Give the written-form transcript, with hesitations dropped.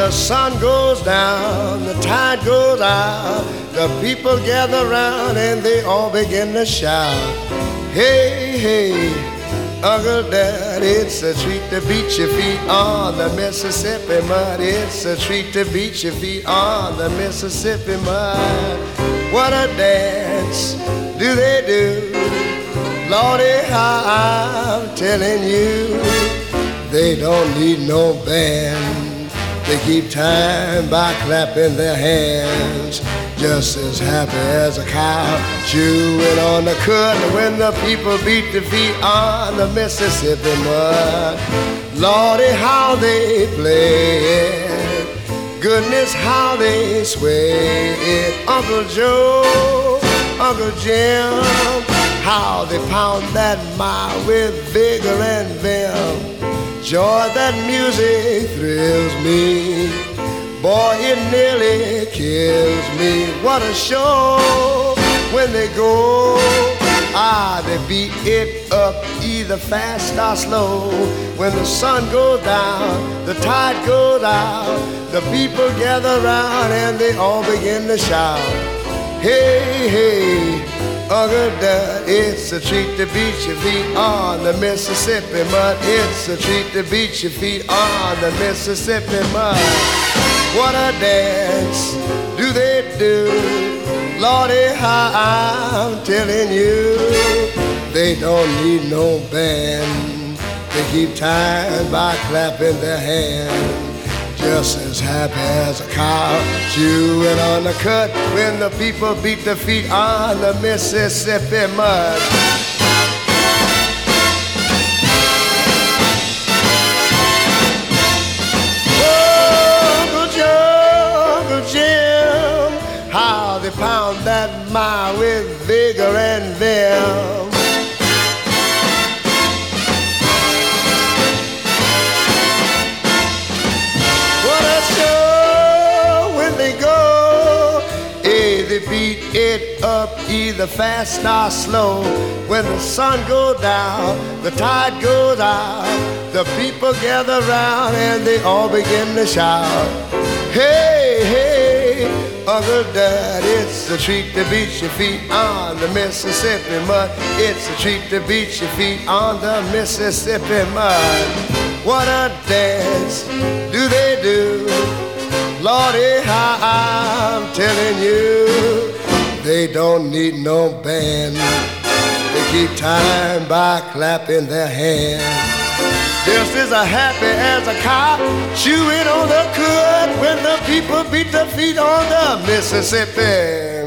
the sun goes down, the tide goes out, the people gather round and they all begin to shout. Hey, hey, Uncle Dad, it's a treat to beat your feet on the Mississippi mud. It's a treat to beat your feet on the Mississippi mud. What a dance do they do? Lordy, how I'm telling you, they don't need no band. They keep time by clapping their hands, just as happy as a cow chewing on the cud when the people beat the feet on the Mississippi mud. Lordy, how they play it, goodness, how they sway it. Uncle Joe, Uncle Jim, how they pound that mile with vigor and vim. Joy, that music thrills me. Boy, it nearly kills me. What a show when they go. Ah, they beat it up either fast or slow. When the sun goes down, the tide goes out, the people gather round and they all begin to shout. Hey, hey, Uncle Dad, it's a treat to beat your feet on the Mississippi mud. It's a treat to beat your feet on the Mississippi mud. What a dance do they do? Lordy, how I'm telling you, they don't need no band. They keep time by clapping their hands, just as happy as a cow chewing on the cud when the people beat their feet on the Mississippi mud. Oh, Uncle Joe, Uncle Jim, how they pound that mile with vigor and vim. They beat it up either fast or slow. When the sun goes down, the tide goes out, the people gather round and they all begin to shout. Hey, hey, Uncle Dad, it's a treat to beat your feet on the Mississippi mud. It's a treat to beat your feet on the Mississippi mud. What a dance do they do? Lordy, how I'm telling you, they don't need no band. They keep time by clapping their hands, just as happy as a cow chewing on the cud when the people beat their feet on the Mississippi